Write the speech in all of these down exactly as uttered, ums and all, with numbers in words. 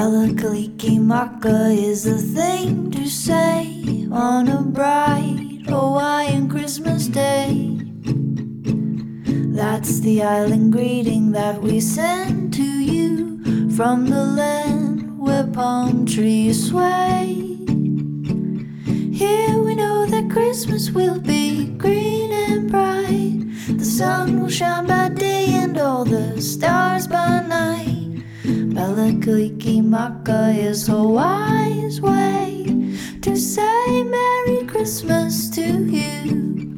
Kalikimaka is the thing to say on a bright Hawaiian Christmas day. That's the island greeting that we send to you from the land where palm trees sway. Here we know that Christmas will be green and bright. The sun will shine by day and all the stars by night. Mele Kalikimaka is Hawaii's way to say Merry Christmas to you.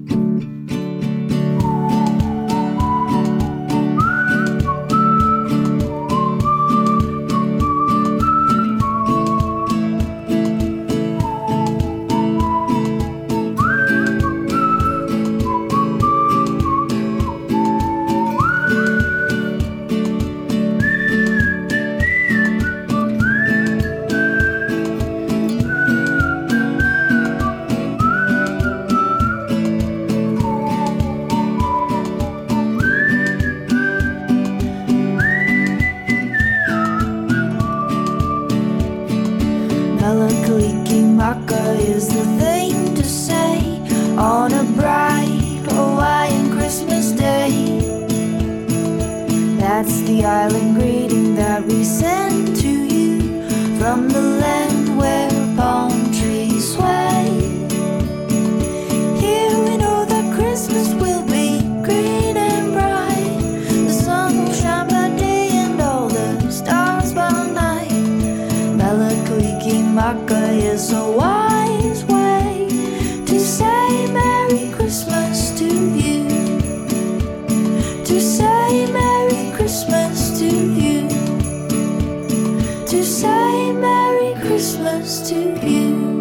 Mele Kalikimaka is the thing to say on a bright Hawaiian Christmas day. That's the island greeting that we send to you from the land where palm trees sway. Here we know that Christmas will be green and bright. The sun will shine by day and all the stars by night. Mele Kalikimaka is a wise way to say Merry Christmas to you. To say Merry Christmas to you. To say Merry Christmas to you.